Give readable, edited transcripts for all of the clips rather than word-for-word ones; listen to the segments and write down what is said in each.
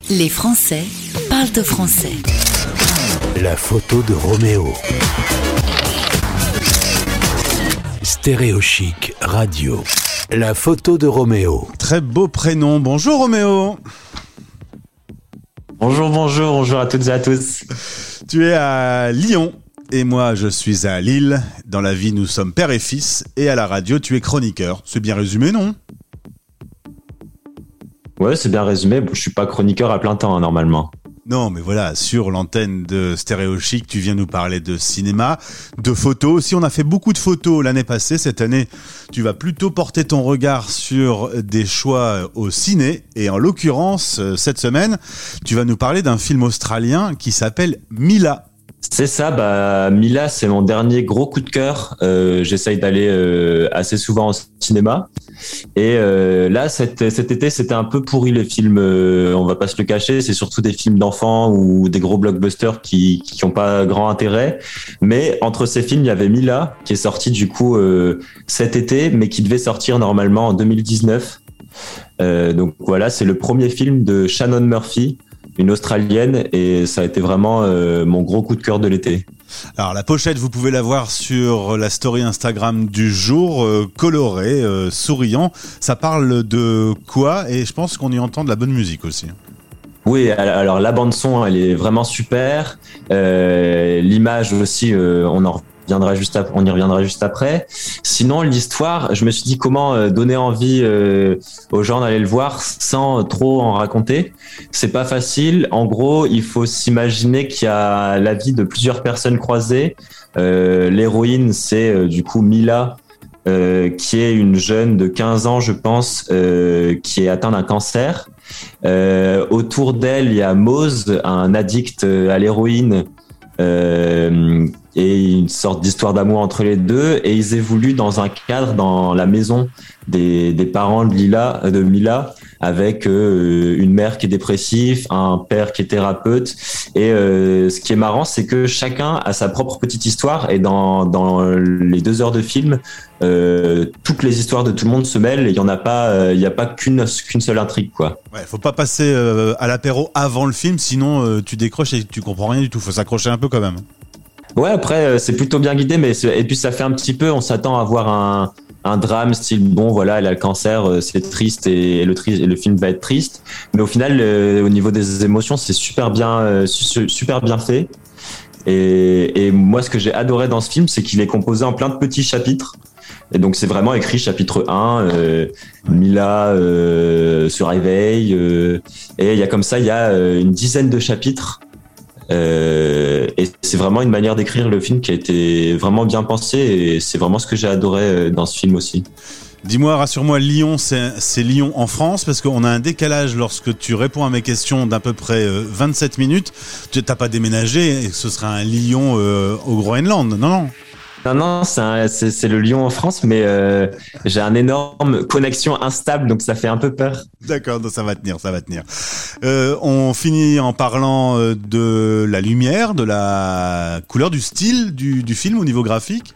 Les Français parlent au français. La photo de Roméo. Stéréo Chic Radio. La photo de Roméo. Très beau prénom. Bonjour Roméo. Bonjour à toutes et à tous. Tu es à Lyon et moi je suis à Lille. Dans la vie nous sommes père et fils et à la radio tu es chroniqueur. C'est bien résumé, non ? Ouais, c'est bien résumé. Je suis pas chroniqueur à plein temps normalement. Non, mais voilà, sur l'antenne de Stéréo Chic, tu viens nous parler de cinéma, de photos. Aussi, on a fait beaucoup de photos l'année passée. Cette année, tu vas plutôt porter ton regard sur des choix au ciné. Et en l'occurrence, cette semaine, tu vas nous parler d'un film australien qui s'appelle Mila. C'est ça, Mila, c'est mon dernier gros coup de cœur. J'essaye d'aller assez souvent au cinéma. Et là, cet été, c'était un peu pourri les films. On va pas se le cacher, c'est surtout des films d'enfants ou des gros blockbusters qui ont pas grand intérêt. Mais entre ces films, il y avait Mila qui est sorti du coup cet été, mais qui devait sortir normalement en 2019. Donc voilà, c'est le premier film de Shannon Murphy, une Australienne, et ça a été vraiment mon gros coup de cœur de l'été. Alors la pochette, vous pouvez la voir sur la story Instagram du jour, coloré, souriant. Ça parle de quoi ? Et je pense qu'on y entend de la bonne musique aussi. Oui, alors la bande son, elle est vraiment super. L'image aussi, on y reviendra juste après. Sinon, l'histoire, je me suis dit comment donner envie aux gens d'aller le voir sans trop en raconter. C'est pas facile. En gros, il faut s'imaginer qu'il y a la vie de plusieurs personnes croisées. L'héroïne, c'est du coup Mila, qui est une jeune de 15 ans, je pense, qui est atteinte d'un cancer. Autour d'elle, il y a Mose, un addict à l'héroïne, et une sorte d'histoire d'amour entre les deux, et ils évoluent dans un cadre dans la maison des parents de Mila, avec une mère qui est dépressive, un père qui est thérapeute, et ce qui est marrant, c'est que chacun a sa propre petite histoire, et dans les 2 heures de film, toutes les histoires de tout le monde se mêlent, et il y a pas qu'une seule intrigue, quoi. Ouais, faut pas passer à l'apéro avant le film, sinon tu décroches et tu comprends rien du tout. Faut s'accrocher un peu quand même. Ouais, après c'est plutôt bien guidé, et puis ça fait un petit peu, on s'attend à voir un drame style bon voilà, elle a le cancer, c'est triste, et le film va être triste, mais au final au niveau des émotions c'est super bien fait, et moi ce que j'ai adoré dans ce film, c'est qu'il est composé en plein de petits chapitres, et donc c'est vraiment écrit chapitre 1, Mila se réveille, et il y a une dizaine de chapitres. Et c'est vraiment une manière d'écrire le film qui a été vraiment bien pensée, et c'est vraiment ce que j'ai adoré dans ce film aussi. Dis-moi, rassure-moi, Lyon, c'est Lyon en France, parce qu'on a un décalage lorsque tu réponds à mes questions d'à peu près 27 minutes. Tu n'as pas déménagé, et ce sera un Lyon au Groenland, non ? Non, c'est le Lyon en France, mais j'ai un énorme connexion instable, donc ça fait un peu peur. D'accord, donc ça va tenir. On finit en parlant de la lumière, de la couleur, du style du film au niveau graphique.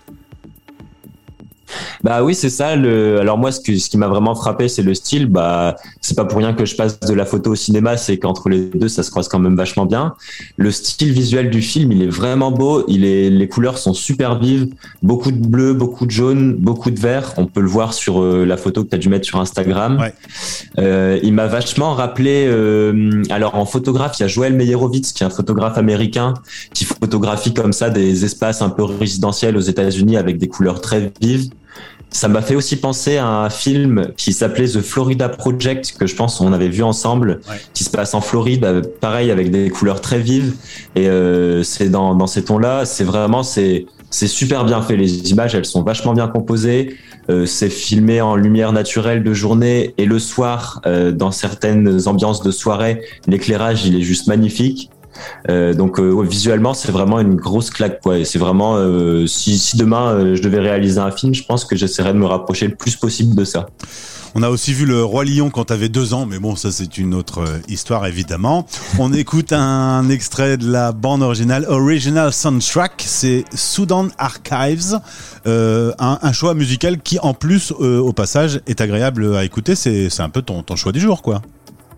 Bah oui, c'est ça. Alors moi, ce qui m'a vraiment frappé, c'est le style. C'est pas pour rien que je passe de la photo au cinéma, c'est qu'entre les deux, ça se croise quand même vachement bien. Le style visuel du film, il est vraiment beau. Les couleurs sont super vives, beaucoup de bleu, beaucoup de jaune, beaucoup de vert. On peut le voir sur la photo que tu as dû mettre sur Instagram. Ouais. Il m'a vachement rappelé. Alors en photographe, il y a Joel Meyerowitz, qui est un photographe américain, qui photographie comme ça des espaces un peu résidentiels aux États-Unis avec des couleurs très vives. Ça m'a fait aussi penser à un film qui s'appelait The Florida Project, que je pense on avait vu ensemble, ouais, qui se passe en Floride, pareil avec des couleurs très vives, et c'est dans ces tons-là, c'est super bien fait, les images elles sont vachement bien composées, c'est filmé en lumière naturelle de journée, et le soir, dans certaines ambiances de soirée, l'éclairage il est juste magnifique. Donc visuellement c'est vraiment une grosse claque, quoi. Et c'est vraiment si demain je devais réaliser un film, je pense que j'essaierais de me rapprocher le plus possible de ça. On a aussi vu le Roi Lion quand t'avais 2 ans, mais bon, ça c'est une autre histoire évidemment. On écoute un extrait de la bande originale, Original Soundtrack, c'est Sudan Archives, un choix musical qui en plus au passage est agréable à écouter, c'est un peu ton choix du jour, quoi.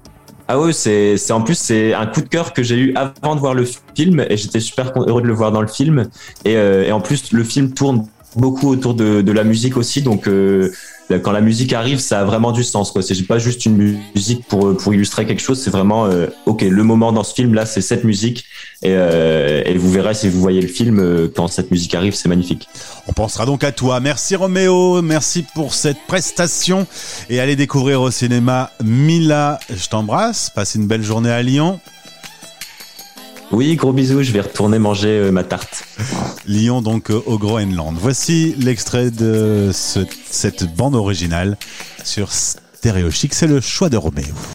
Ah ouais, en plus c'est un coup de cœur que j'ai eu avant de voir le film et j'étais super heureux de le voir dans le film et en plus le film tourne beaucoup autour de la musique aussi, donc quand la musique arrive, ça a vraiment du sens, quoi. C'est pas juste une musique pour illustrer quelque chose, c'est vraiment ok, le moment dans ce film là, c'est cette musique et vous verrez si vous voyez le film quand cette musique arrive, c'est magnifique. On pensera donc à toi. Merci Roméo, merci pour cette prestation et allez découvrir au cinéma Mila. Je t'embrasse, passe une belle journée à Lyon. Oui, gros bisous, je vais retourner manger ma tarte. Lyon donc au Groenland. Voici l'extrait de cette bande originale sur Stéréo Chic, c'est le choix de Roméo.